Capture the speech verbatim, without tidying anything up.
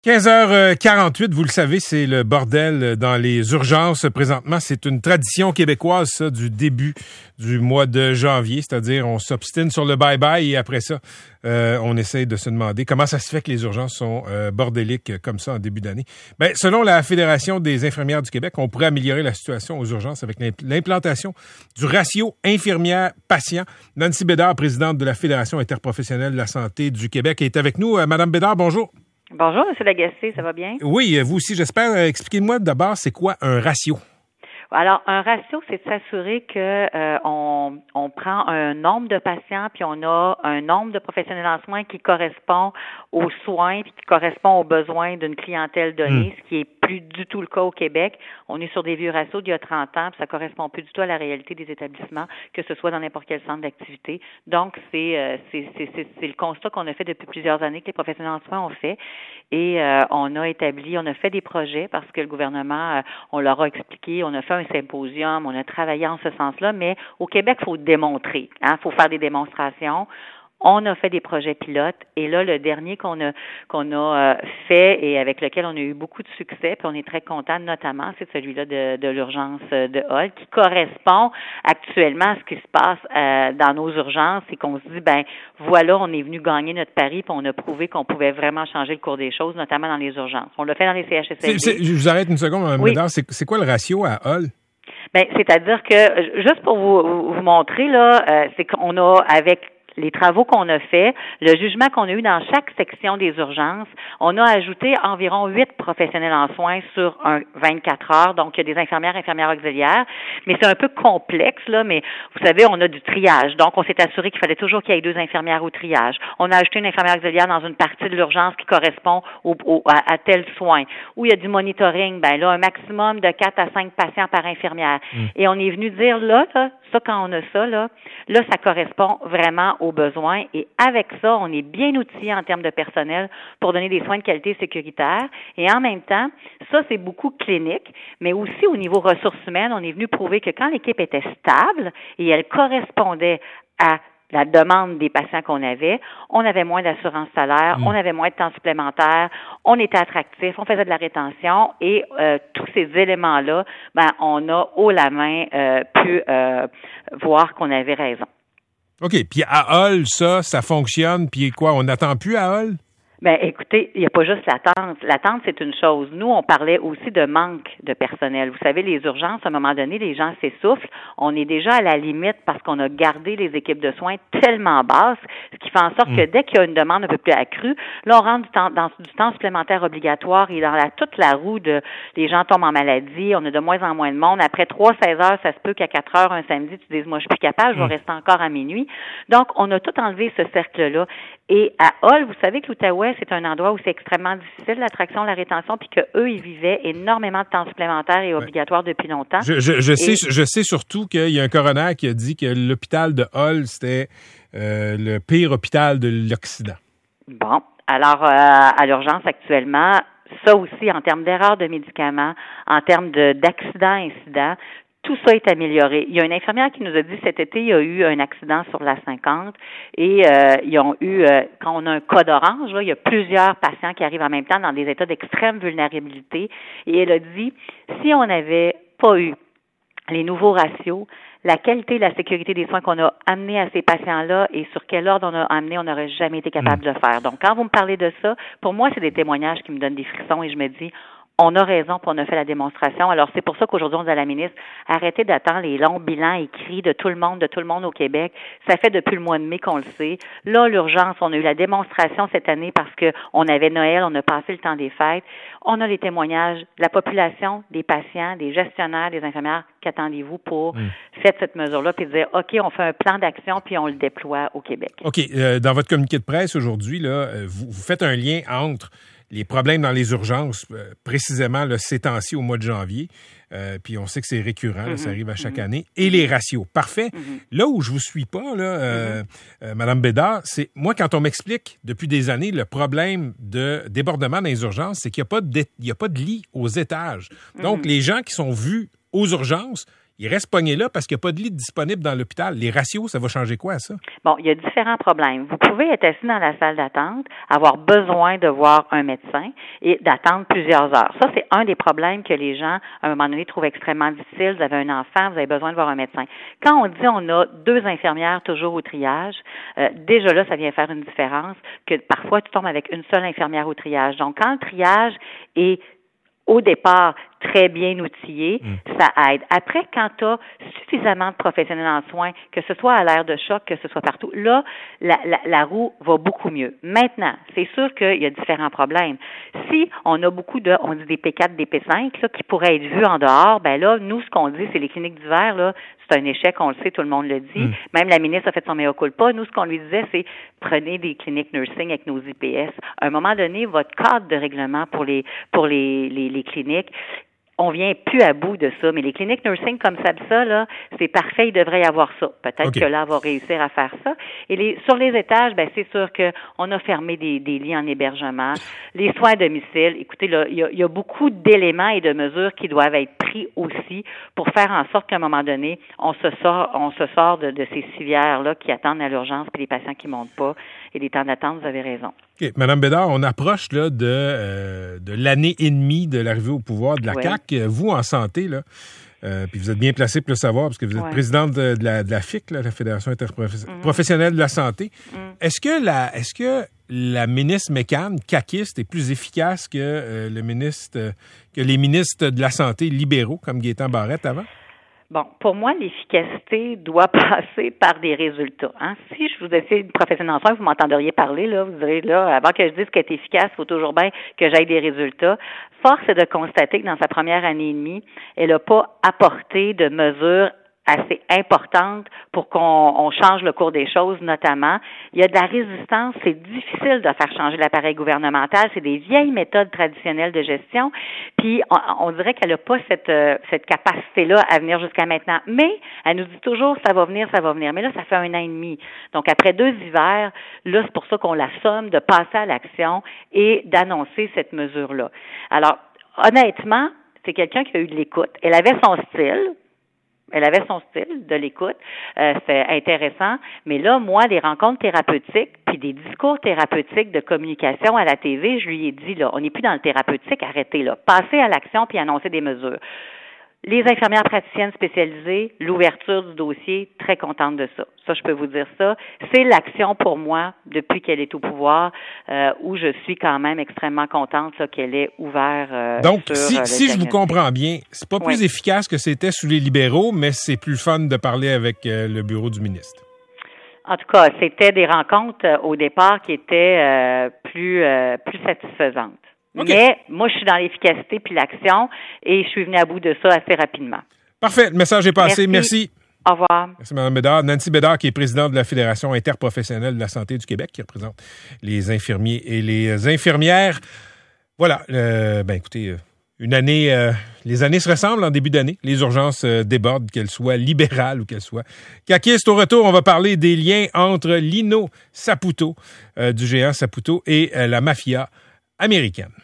quinze heures quarante-huit, vous le savez, c'est le bordel dans les urgences. Présentement, c'est une tradition québécoise, ça, du début du mois de janvier. C'est-à-dire, on s'obstine sur le bye-bye et après ça, euh, on essaie de se demander comment ça se fait que les urgences sont euh, bordéliques comme ça en début d'année. Ben, selon la Fédération des infirmières du Québec, on pourrait améliorer la situation aux urgences avec l'implantation du ratio infirmière-patient. Nancy Bédard, présidente de la Fédération interprofessionnelle de la santé du Québec, est avec nous. Euh, Madame Bédard, bonjour. Bonjour, M. Lagacé, ça va bien? Oui, vous aussi, j'espère. Expliquez-moi d'abord, c'est quoi un ratio? Alors, un ratio, c'est de s'assurer que euh, on, on prend un nombre de patients, puis on a un nombre de professionnels en soins qui correspond aux soins, puis qui correspond aux besoins d'une clientèle donnée, mmh. ce qui est plus du tout le cas au Québec. On est sur des vieux ratios d'il y a trente ans, puis ça correspond plus du tout à la réalité des établissements, que ce soit dans n'importe quel centre d'activité. Donc, c'est, euh, c'est, c'est, c'est, c'est le constat qu'on a fait depuis plusieurs années, que les professionnels en soins ont fait, et euh, on a établi, on a fait des projets parce que le gouvernement, euh, on leur a expliqué, on a fait un symposium, on a travaillé en ce sens-là, mais au Québec, il faut démontrer, hein, il faut faire des démonstrations. On a fait des projets pilotes et là, le dernier qu'on a qu'on a euh, fait et avec lequel on a eu beaucoup de succès, puis on est très content notamment, c'est celui-là de, de l'urgence de Hull, qui correspond actuellement à ce qui se passe euh, dans nos urgences et qu'on se dit, ben voilà, on est venu gagner notre pari puis on a prouvé qu'on pouvait vraiment changer le cours des choses, notamment dans les urgences. On l'a fait dans les C H S L D. C'est, c'est, je vous arrête une seconde, Mme Oui. Bédard. C'est, c'est quoi le ratio à Hull? Ben, c'est-à-dire que, juste pour vous, vous montrer, là, euh, c'est qu'on a, avec les travaux qu'on a faits, le jugement qu'on a eu dans chaque section des urgences, on a ajouté environ huit professionnels en soins sur un vingt-quatre heures. Donc, il y a des infirmières, infirmières auxiliaires, mais c'est un peu complexe, là, mais vous savez, on a du triage. Donc, on s'est assuré qu'il fallait toujours qu'il y ait deux infirmières au triage. On a ajouté une infirmière auxiliaire dans une partie de l'urgence qui correspond au, au, à, à tel soin. Où il y a du monitoring, ben là, un maximum de quatre à cinq patients par infirmière. Mmh. Et on est venu dire, là, là, ça, quand on a ça, là, là, ça correspond vraiment aux besoins. Et avec ça, on est bien outillé en termes de personnel pour donner des soins de qualité sécuritaire. Et en même temps, ça, c'est beaucoup clinique, mais aussi au niveau ressources humaines, on est venu prouver que quand l'équipe était stable et elle correspondait à la demande des patients qu'on avait, on avait moins d'assurance salaire, mmh. on avait moins de temps supplémentaire, on était attractif, on faisait de la rétention et euh, tous ces éléments-là, ben on a haut la main euh, pu euh, voir qu'on avait raison. OK. Puis à Hull, ça, ça fonctionne. Puis quoi, on n'attend plus à Hull? Ben, écoutez, il n'y a pas juste l'attente. L'attente, c'est une chose. Nous, on parlait aussi de manque de personnel. Vous savez, les urgences, à un moment donné, les gens s'essoufflent. On est déjà à la limite parce qu'on a gardé les équipes de soins tellement basses, ce qui fait en sorte mmh. que dès qu'il y a une demande un peu plus accrue, là, on rentre du temps, dans du temps supplémentaire obligatoire et dans la, toute la roue de les gens tombent en maladie, on a de moins en moins de monde. Après trois, seize heures, ça se peut qu'à quatre heures, un samedi, tu dises, moi, je suis plus capable, je vais mmh. rester encore à minuit. Donc, on a tout enlevé ce cercle-là. Et à Hull, vous savez que l'Outaouais, c'est un endroit où c'est extrêmement difficile, l'attraction, la rétention, puis qu'eux, ils vivaient énormément de temps supplémentaire et obligatoire depuis longtemps. Je, je, je, et... sais, je sais surtout qu'il y a un coroner qui a dit que l'hôpital de Hull, c'était euh, le pire hôpital de l'Occident. Bon, alors, euh, à l'urgence actuellement, ça aussi, en termes d'erreurs de médicaments, en termes de, d'accidents, incidents, tout ça est amélioré. Il y a une infirmière qui nous a dit cet été, il y a eu un accident sur la cinquante et euh, ils ont eu, euh, quand on a un cas d'orange, là, il y a plusieurs patients qui arrivent en même temps dans des états d'extrême vulnérabilité. Et elle a dit, si on n'avait pas eu les nouveaux ratios, la qualité et la sécurité des soins qu'on a amenés à ces patients-là et sur quel ordre on a amené, on n'aurait jamais été capable mmh. de le faire. Donc, quand vous me parlez de ça, pour moi, c'est des témoignages qui me donnent des frissons et je me dis, on a raison, puis on a fait la démonstration. Alors, c'est pour ça qu'aujourd'hui, on dit à la ministre, arrêtez d'attendre les longs bilans écrits de tout le monde, de tout le monde au Québec. Ça fait depuis le mois de mai qu'on le sait. Là, l'urgence, on a eu la démonstration cette année parce que on avait Noël, on a passé le temps des fêtes. On a les témoignages de la population, des patients, des gestionnaires, des infirmières. Qu'attendez-vous pour mmh. faire cette mesure-là puis dire, OK, on fait un plan d'action puis on le déploie au Québec. OK. Euh, dans votre communiqué de presse aujourd'hui, là, vous, vous faites un lien entre les problèmes dans les urgences, euh, précisément là, ces temps-ci au mois de janvier, euh, puis on sait que c'est récurrent, mm-hmm. là, ça arrive à chaque mm-hmm. année, et les ratios. Parfait. Mm-hmm. Là où je vous suis pas, là, euh, mm-hmm. euh, Mme Bédard, c'est moi, quand on m'explique depuis des années le problème de débordement dans les urgences, c'est qu'il n'y a pas de, il y a pas de lit aux étages. Donc, mm-hmm. les gens qui sont vus aux urgences, il reste pogné là parce qu'il n'y a pas de lit disponible dans l'hôpital. Les ratios, ça va changer quoi, ça? Bon, il y a différents problèmes. Vous pouvez être assis dans la salle d'attente, avoir besoin de voir un médecin et d'attendre plusieurs heures. Ça, c'est un des problèmes que les gens, à un moment donné, trouvent extrêmement difficile. Vous avez un enfant, vous avez besoin de voir un médecin. Quand on dit on a deux infirmières toujours au triage, euh, déjà là, ça vient faire une différence que parfois, tu tombes avec une seule infirmière au triage. Donc, quand le triage est au départ très bien outillé, mmh. ça aide. Après, quand tu as suffisamment de professionnels en soins, que ce soit à l'aire de choc, que ce soit partout, là, la, la, la roue va beaucoup mieux. Maintenant, c'est sûr qu'il y a différents problèmes. Si on a beaucoup de, on dit des P quatre, des P cinq, là, qui pourraient être vus en dehors, ben là, nous, ce qu'on dit, c'est les cliniques d'hiver, là, c'est un échec, on le sait, tout le monde le dit. Mmh. Même la ministre a fait son mea culpa. Nous, ce qu'on lui disait, c'est prenez des cliniques nursing avec nos I P S. À un moment donné, votre cadre de règlement pour les, pour les, les, les cliniques, on vient plus à bout de ça. Mais les cliniques nursing comme ça, ça là, c'est parfait, il devrait y avoir ça. Peut-être okay. que là, on va réussir à faire ça. Et les, sur les étages, ben c'est sûr qu'on a fermé des, des lits en hébergement. Les soins à domicile, écoutez, là, il y a, il y a beaucoup d'éléments et de mesures qui doivent être pris aussi pour faire en sorte qu'à un moment donné, on se sort, on se sort de, de ces civières-là qui attendent à l'urgence puis les patients qui montent pas. Et les temps d'attente, vous avez raison. Okay. Madame Bédard, on approche là de, euh, de l'année et demie de l'arrivée au pouvoir de la oui. C A Q. Vous, en santé, là, euh, puis vous êtes bien placé pour le savoir parce que vous êtes oui. présidente de, de, la, de la F I C, là, la Fédération interprofessionnelle mm-hmm. de la santé. Mm. Est-ce que la est-ce que la ministre McCann, caquiste, est plus efficace que euh, le ministre euh, que les ministres de la Santé libéraux, comme Gaétan Barrette avant? Bon, pour moi, l'efficacité doit passer par des résultats. Hein? Si je vous essayais une professionnelle en soins, vous m'entendriez parler, là, vous direz, là, avant que je dise qu'elle est efficace, il faut toujours bien que j'aille des résultats. Force est de constater que dans sa première année et demie, elle n'a pas apporté de mesures assez importante pour qu'on on change le cours des choses, notamment. Il y a de la résistance, c'est difficile de faire changer l'appareil gouvernemental, c'est des vieilles méthodes traditionnelles de gestion, puis on, on dirait qu'elle n'a pas cette, euh, cette capacité-là à venir jusqu'à maintenant. Mais elle nous dit toujours, ça va venir, ça va venir. Mais là, ça fait un an et demi. Donc, après deux hivers, là, c'est pour ça qu'on la somme de passer à l'action et d'annoncer cette mesure-là. Alors, honnêtement, c'est quelqu'un qui a eu de l'écoute. Elle avait son style. Elle avait son style de l'écoute, euh, c'est intéressant, mais là, moi, les rencontres thérapeutiques, puis des discours thérapeutiques de communication à la T V, je lui ai dit, là, on n'est plus dans le thérapeutique, arrêtez, là, passez à l'action puis annoncer des mesures. Les infirmières praticiennes spécialisées, l'ouverture du dossier, très contente de ça. Ça, je peux vous dire ça. C'est l'action pour moi, depuis qu'elle est au pouvoir, euh, où je suis quand même extrêmement contente là, qu'elle ait ouvert euh, Donc, sur, si, euh, si je vous comprends bien, c'est pas plus oui. efficace que c'était sous les libéraux, mais c'est plus fun de parler avec euh, le bureau du ministre. En tout cas, c'était des rencontres euh, au départ qui étaient euh, plus, euh, plus satisfaisantes. Okay. Mais moi, je suis dans l'efficacité puis l'action et je suis venue à bout de ça assez rapidement. Parfait. Le message est passé. Merci. Merci. Au revoir. Merci, Mme Bédard. Nancy Bédard, qui est présidente de la Fédération interprofessionnelle de la santé du Québec, qui représente les infirmiers et les infirmières. Voilà. Euh, ben, écoutez, une année, euh, les années se ressemblent en début d'année. Les urgences euh, débordent, qu'elles soient libérales ou qu'elles soient caquistes. Au retour, on va parler des liens entre Lino Saputo, euh, du géant Saputo, et euh, la mafia américaine.